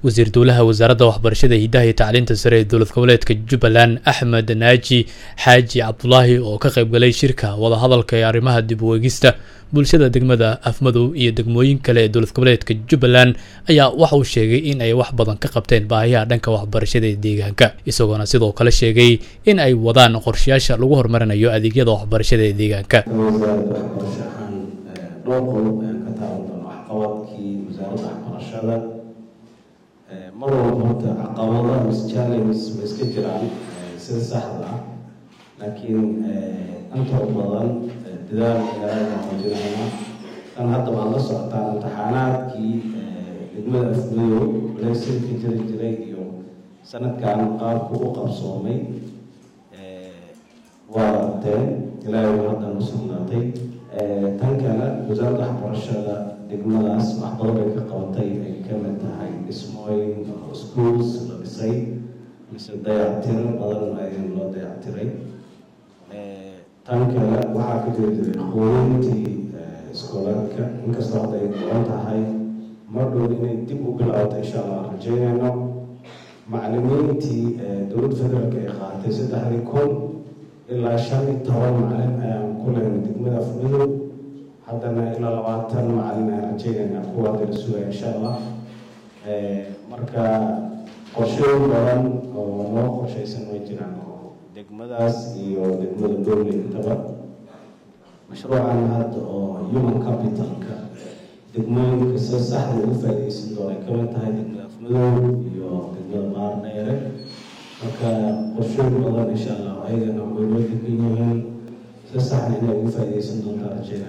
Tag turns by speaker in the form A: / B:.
A: wasiir dowlaha wasaaradda waxbarashada hidaha iyo tacliinta sare ee dowlad goboleedka Jubbaland Axmed Naaji Xaaji Cabdullaahi oo ka qayb galay shirka wada hadalka ee arrimaha dib u eegista bulshada degmada Afmadow iyo degmooyin kale ee dowlad goboleedka Jubbaland ayaa waxa uu sheegay in ay wax badan ka qabteen baahiyaha dhanka waxbarashada ee deegaanka isagoo sidoo kale sheegay in ay wadaan qorshayaasha lagu horumarinayo adeegyada waxbarashada ee deegaanka.
B: مرة عقبات مش challenge مش كتيران سن سهلة لكن أنت أفضل تدار إلى موجودنا كان حتى بعض الصعوبات امتحانات كي لجمل أفضليو وليس في جريديو سنة كان قارب وقبصومي وتن إلى هذا المسؤولية تنكنا وزارة الحرشة دجملاس محضرة كقوتي كمان تهاي اسمه schools لبسي مثل ضيعتير بدل ما ينلو ضيعتيري تنكنا وحاكي خوينتي سكولاتك إنك استعطي قوانتها هاي مرة إني تبقوا بالعوض إن شاء الله رجينا معلمينتي دولة فدرال كإخواتي ستحريكم إلا شان التوال معلم كلهم دجملا فمدو حتى إلى لواتن معلمين رجينا قوة درسوها إن شاء الله marka qorsheyn badan oo noo qorshaysan way jiraan oo degmadaas iyo degmada dowladda intaba mashruucan hadda oo human capital-ka degmooyinka si sax ah ugu faa'iideysan doona ka mid tahay degmada Afmadow iyo degmada Maarneere marka qorsheyn badan insha Allah ayagana way wada yihiin si sax ah inay ugu faa'iideysan doontaan rajayna